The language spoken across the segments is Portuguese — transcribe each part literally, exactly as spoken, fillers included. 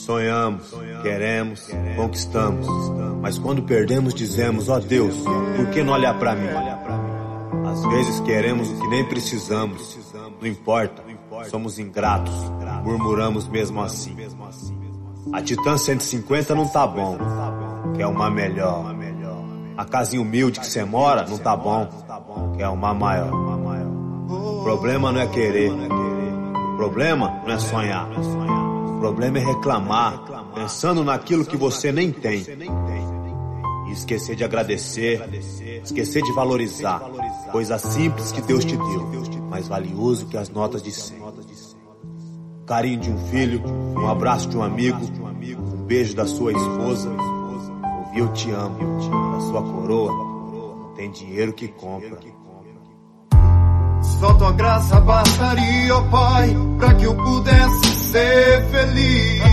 Sonhamos, queremos, conquistamos, mas quando perdemos dizemos, ó Deus, por que não olhar pra mim? Às vezes queremos o que nem precisamos, não importa, somos ingratos, murmuramos mesmo assim. A Titan cento e cinquenta não tá bom, quer uma melhor. A casinha humilde que cê mora não tá bom, quer uma maior. O problema não é querer, o problema não é sonhar. O problema é reclamar, pensando naquilo que você nem tem. E esquecer de agradecer, esquecer de valorizar. Coisa simples que Deus te deu, mais valioso que as notas de cem. Carinho de um filho, um abraço de um amigo, um beijo da sua esposa. Ouvir eu te amo, da sua coroa, não tem dinheiro que compra. Só tua graça bastaria, ó Pai, pra que eu pudesse ser feliz.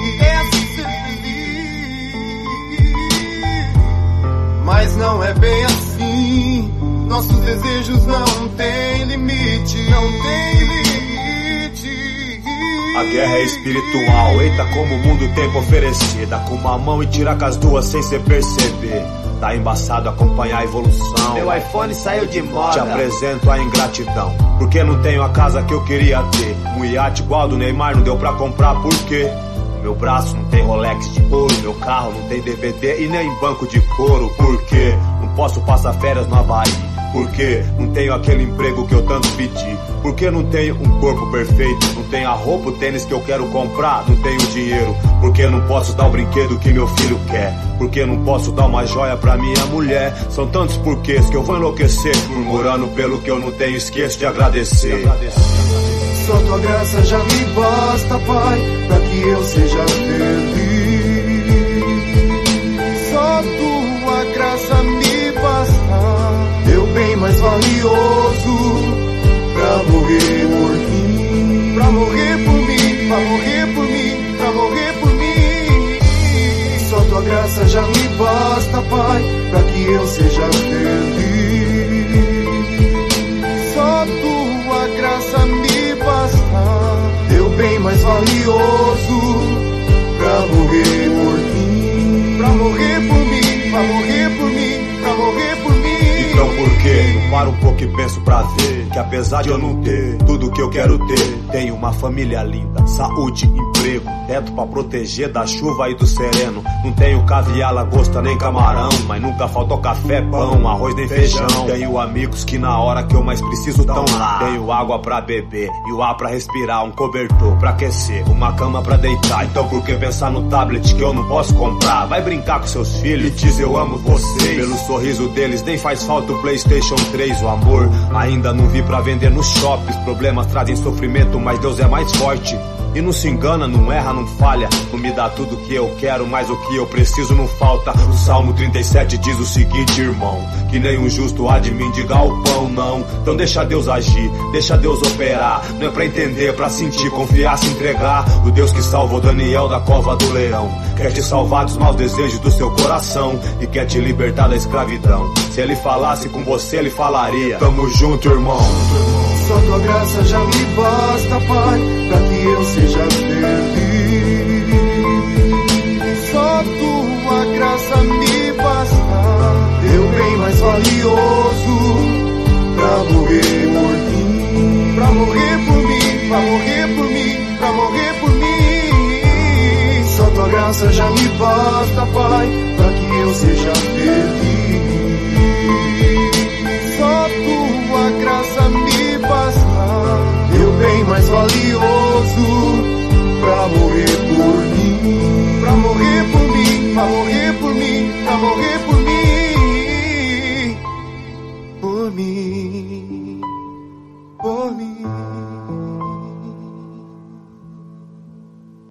Mas não é bem assim. Nossos desejos não têm limite. Não tem limite. A guerra é espiritual, eita como o mundo tem pra oferecer. Dá com uma mão e tira com as duas sem cê perceber. Tá embaçado acompanhar a evolução. Meu iPhone saiu de moda. Te apresento a ingratidão, porque não tenho a casa que eu queria ter. Um iate igual do Neymar não deu pra comprar, por quê? Meu braço não tem Rolex de ouro, meu carro não tem D V D e nem banco de couro. Por quê? Não posso passar férias no Havaí. Por quê? Não tenho aquele emprego que eu tanto pedi. Por que não tenho um corpo perfeito? Não tenho a roupa, o tênis que eu quero comprar. Não tenho dinheiro. Por que não posso dar o brinquedo que meu filho quer? Por que não posso dar uma joia pra minha mulher? São tantos porquês que eu vou enlouquecer, murmurando pelo que eu não tenho, esqueço de agradecer. Só tua graça já me basta, Pai, pra que eu seja feliz. Só tua graça me basta, meu bem mais valioso, pra morrer por mim. Pra morrer por mim, pra morrer por mim, pra morrer por mim. Só tua graça já me basta, Pai, pra que eu seja feliz. Só tua graça me basta, meu bem mais valioso, pra morrer por mim. Pra morrer por mim, pra morrer por mim, pra morrer por mim. Então por que não paro um pouco e penso pra ver que apesar de eu não ter tudo que eu quero ter, tenho uma família linda, saúde, emprego, teto pra proteger da chuva e do sereno. Não tenho caviar, lagosta nem camarão, mas nunca faltou café, pão, arroz nem feijão. Tenho amigos que na hora que eu mais preciso tão lá. Tenho água pra beber e o ar pra respirar, um cobertor pra aquecer, uma cama pra deitar. Então por que pensar no tablet que eu não posso comprar? Vai brincar com seus filhos e diz eu amo vocês. Pelo sorriso deles nem faz falta o PlayStation três. O amor ainda não vi pra vender nos shoppings. Problemas trazem sofrimento, mas Deus é mais forte. E não se engana, não erra, não falha. Não me dá tudo que eu quero, mas o que eu preciso não falta. O Salmo trinta e sete diz o seguinte, irmão: que nenhum justo há de mendigar o pão, não. Então deixa Deus agir, deixa Deus operar. Não é pra entender, é pra sentir, confiar, se entregar. O Deus que salvou Daniel da cova do leão quer te salvar dos maus desejos do seu coração e quer te libertar da escravidão. Se ele falasse com você, ele falaria: tamo junto, irmão. Só tua graça já me basta, Pai, pra que eu seja feliz. Só tua graça me basta, meu bem mais valioso, pra morrer por mim. Pra morrer por mim, pra morrer por mim, pra morrer por mim. Só tua graça já me basta, Pai, pra que eu seja feliz. Só tua graça me basta, meu bem mais valioso, pra morrer por mim. Pra morrer por mim, pra morrer por mim, pra morrer por mim. Por mim.